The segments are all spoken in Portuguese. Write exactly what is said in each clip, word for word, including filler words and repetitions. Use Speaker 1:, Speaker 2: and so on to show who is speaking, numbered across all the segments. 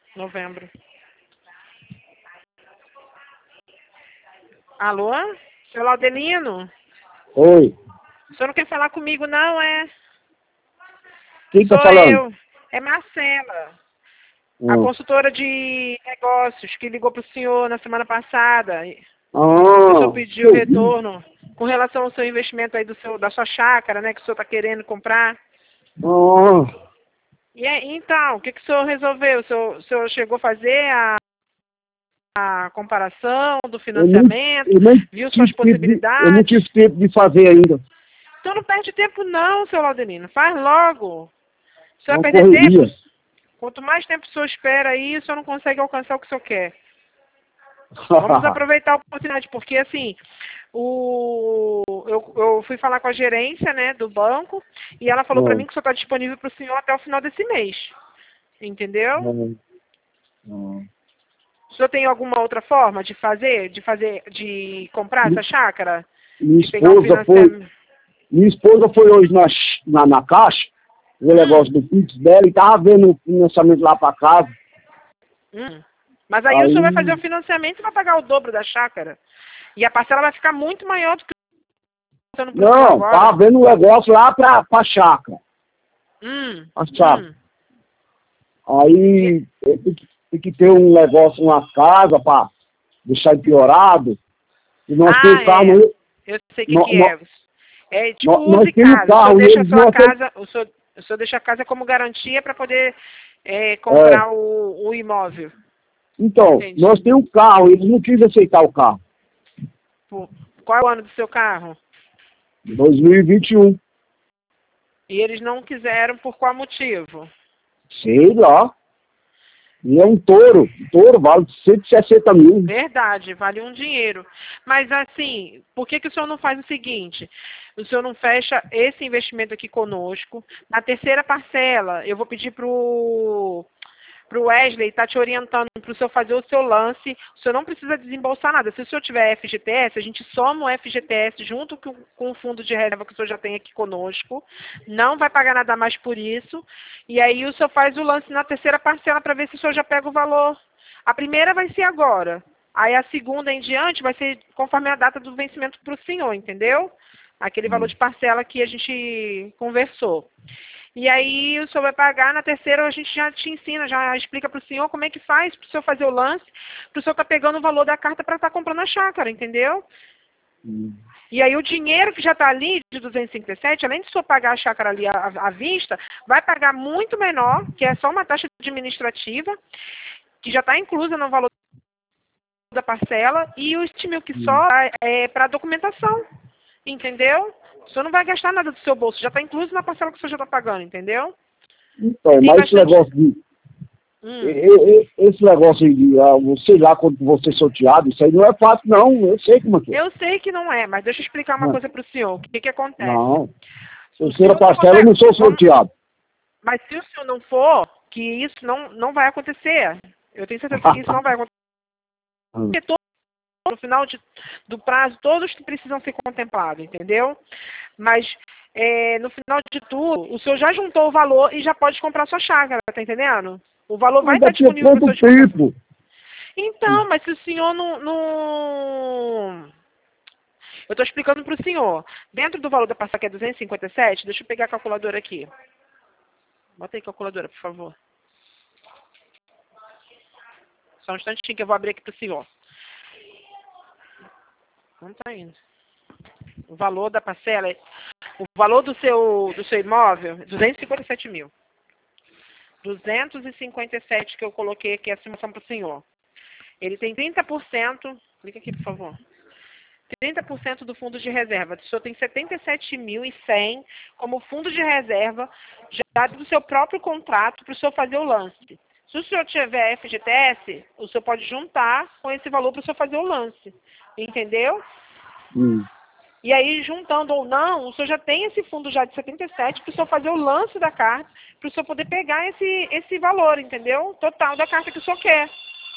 Speaker 1: Novembro. Alô? Seu Laudelino?
Speaker 2: Oi.
Speaker 1: O senhor não quer falar comigo, não, é?
Speaker 2: Quem tá
Speaker 1: Sou
Speaker 2: falando?
Speaker 1: eu. É Marcela, a
Speaker 2: Hum.
Speaker 1: consultora de negócios que ligou para o senhor na semana passada. O senhor
Speaker 2: Ah,
Speaker 1: pediu
Speaker 2: eu vi.
Speaker 1: retorno com relação ao seu investimento aí do seu, da sua chácara, né? Que o senhor está querendo comprar.
Speaker 2: Ah,
Speaker 1: E aí, então, o que, que o senhor resolveu? O senhor, o senhor chegou a fazer a, a comparação do
Speaker 2: eu nem,
Speaker 1: financiamento?
Speaker 2: eu nem
Speaker 1: Viu suas
Speaker 2: tive tempo de, eu não
Speaker 1: possibilidades?
Speaker 2: tive tempo de fazer ainda.
Speaker 1: Então não perde tempo não, seu Laudelino. Faz logo. O senhor
Speaker 2: Uma
Speaker 1: vai perder tempo?
Speaker 2: correria.
Speaker 1: Quanto mais tempo o senhor espera aí, o senhor não consegue alcançar o que o senhor quer. Vamos aproveitar a oportunidade, porque assim, o, eu, eu fui falar com a gerência, né, do banco, e ela falou para
Speaker 2: Hum,
Speaker 1: mim que só está disponível para o senhor até o final desse mês. Entendeu?
Speaker 2: hum, hum.
Speaker 1: O senhor tem alguma outra forma de fazer, de fazer, de comprar essa
Speaker 2: Mi-
Speaker 1: chácara?
Speaker 2: Minha
Speaker 1: De pegar um
Speaker 2: esposa foi,
Speaker 1: financiamento?
Speaker 2: minha esposa foi hoje na, ch- na, na caixa, o negócio
Speaker 1: Hum,
Speaker 2: do Pix dela, e tava vendo o financiamento lá pra casa.
Speaker 1: hum. Mas aí o senhor vai fazer o
Speaker 2: Aí,
Speaker 1: financiamento e vai pagar o dobro da chácara. E a parcela vai ficar muito maior do que o que para o senhor
Speaker 2: não, tava
Speaker 1: agora.
Speaker 2: vendo o negócio lá pra, pra chácara,
Speaker 1: Hum,
Speaker 2: a chácara.
Speaker 1: hum. E-
Speaker 2: Aí eh, tem que, tem que ter um negócio, uma casa para deixar empiorado. E nós
Speaker 1: Ah,
Speaker 2: temos carro,
Speaker 1: é.
Speaker 2: nós,
Speaker 1: Eu sei o que, que
Speaker 2: nós,
Speaker 1: é. É tipo
Speaker 2: nós,
Speaker 1: uso
Speaker 2: nós
Speaker 1: e
Speaker 2: temos
Speaker 1: casa. O senhor
Speaker 2: carro e
Speaker 1: deixa a
Speaker 2: eles não
Speaker 1: sua
Speaker 2: aceitam.
Speaker 1: casa, o senhor, o senhor deixa a casa como garantia para poder é,
Speaker 2: É,
Speaker 1: comprar o, o imóvel.
Speaker 2: então, nós
Speaker 1: Entendi.
Speaker 2: temos carro, eles não quis aceitar o carro.
Speaker 1: Pô, qual é o ano do seu carro?
Speaker 2: dois mil e vinte e um.
Speaker 1: E eles não quiseram por qual motivo?
Speaker 2: Sei lá. E é um touro. Um touro vale cento e sessenta mil.
Speaker 1: Verdade, vale um dinheiro. Mas assim, por que, que o senhor não faz o seguinte? O senhor não fecha esse investimento aqui conosco. Na terceira parcela, eu vou pedir para o Wesley estar te orientando para o senhor fazer o seu lance. O senhor não precisa desembolsar nada. Se o senhor tiver F G T S, a gente soma o F G T S junto com, com o fundo de reserva que o senhor já tem aqui conosco. Não vai pagar nada mais por isso. E aí o senhor faz o lance na terceira parcela para ver se o senhor já pega o valor. A primeira vai ser agora. Aí a segunda em diante vai ser conforme a data do vencimento para o senhor, entendeu? Aquele valor de parcela que a gente conversou. E aí o senhor vai pagar, na terceira a gente já te ensina, já explica para o senhor como é que faz para o senhor fazer o lance, para o senhor estar pegando o valor da carta para estar comprando a chácara, entendeu?
Speaker 2: Hum.
Speaker 1: E aí o dinheiro que já está ali, de duzentos e cinquenta e sete, além de o senhor pagar a chácara ali à, à vista, vai pagar muito menor, que é só uma taxa administrativa, que já está inclusa no valor da parcela, e os vinte mil que
Speaker 2: Hum.
Speaker 1: só é para documentação, entendeu? O senhor não vai gastar nada do seu bolso, já está incluso na parcela que o senhor já está pagando, entendeu?
Speaker 2: Então,
Speaker 1: E tem
Speaker 2: mas esse
Speaker 1: bastante...
Speaker 2: negócio de. e-
Speaker 1: Hum.
Speaker 2: e- e- Esse negócio aí de, ah, sei lá, quando você sorteado, isso aí não é fácil, não. Eu sei como é que é.
Speaker 1: Eu sei que não é, mas deixa eu explicar uma
Speaker 2: Não.
Speaker 1: coisa para o senhor. O que, que acontece?
Speaker 2: Não.
Speaker 1: O
Speaker 2: Terceira
Speaker 1: senhor não
Speaker 2: parcela eu
Speaker 1: consegue...
Speaker 2: não sou
Speaker 1: Vamos...
Speaker 2: sorteado.
Speaker 1: Mas se o senhor não for, que isso não, não vai acontecer. Eu tenho certeza que isso não vai acontecer.
Speaker 2: Hum.
Speaker 1: Porque todo- no final de, do prazo, todos que precisam ser contemplados, entendeu? Mas é, no final de tudo, o senhor já juntou o valor e já pode comprar sua chácara, tá entendendo? O valor vai
Speaker 2: Mas
Speaker 1: estar
Speaker 2: daqui a
Speaker 1: disponível para o senhor
Speaker 2: quanto
Speaker 1: de qualquer forma.
Speaker 2: tempo?
Speaker 1: Então, mas se o senhor não... não... Eu estou explicando para o senhor. Dentro do valor da parcela que é duzentos e cinquenta e sete, deixa eu pegar a calculadora aqui. Bota aí a calculadora, por favor. Só um instantinho que eu vou abrir aqui para o senhor. Não está indo. O valor da parcela, é- o valor do seu, do seu imóvel, duzentos e cinquenta e sete mil. duzentos e cinquenta e sete que eu coloquei aqui a estimação para o senhor. Ele tem trinta por cento, clica aqui, por favor. trinta por cento do fundo de reserva. O senhor tem setenta e sete mil e cem como fundo de reserva, já do seu próprio contrato, para o senhor fazer o lance. Se o senhor tiver F G T S, o senhor pode juntar com esse valor para o senhor fazer o lance. Entendeu?
Speaker 2: Hum.
Speaker 1: E aí, juntando ou não, o senhor já tem esse fundo já de setenta e sete para o senhor fazer o lance da carta, para o senhor poder pegar esse, esse valor, entendeu? Total da carta que o senhor quer.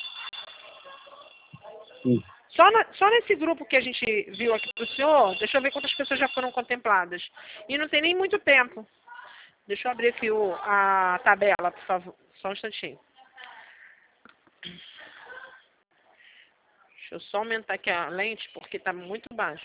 Speaker 2: Hum.
Speaker 1: Só, na, só nesse grupo que a gente viu aqui para o senhor, deixa eu ver quantas pessoas já foram contempladas. E não tem nem muito tempo. Deixa eu abrir aqui o, a tabela, por favor. Só um instantinho. Deixa eu só aumentar aqui a lente, porque tá muito baixo.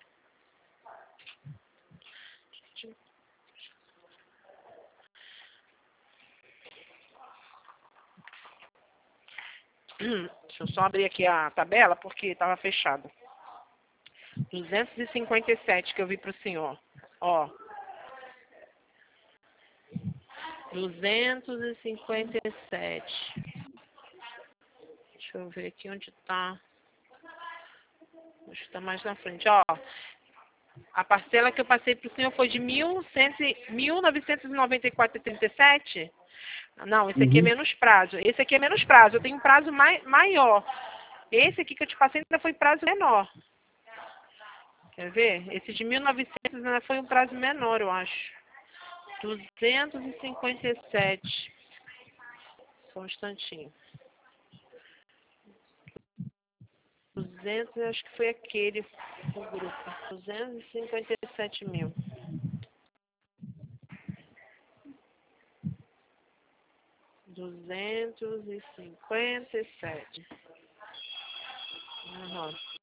Speaker 1: Deixa eu só abrir aqui a tabela, porque estava fechada. duzentos e cinquenta e sete que eu vi para o senhor. Ó. duzentos e cinquenta e sete. Deixa eu ver aqui onde está. Acho que está mais na frente. Ó. A parcela que eu passei para o senhor foi de mil novecentos e noventa e quatro vírgula trinta e sete. Não, esse aqui é
Speaker 2: Uhum.
Speaker 1: menos prazo. Esse aqui é menos prazo. Eu tenho um prazo mai, maior. Esse aqui que eu te passei ainda foi prazo menor. Quer ver? Esse de mil e novecentos ainda foi um prazo menor, eu acho. duzentos e cinquenta e sete. Só um instantinho. duzentos, acho que foi aquele o grupo. duzentos e cinquenta e sete mil. duzentos e cinquenta e sete. Uhum.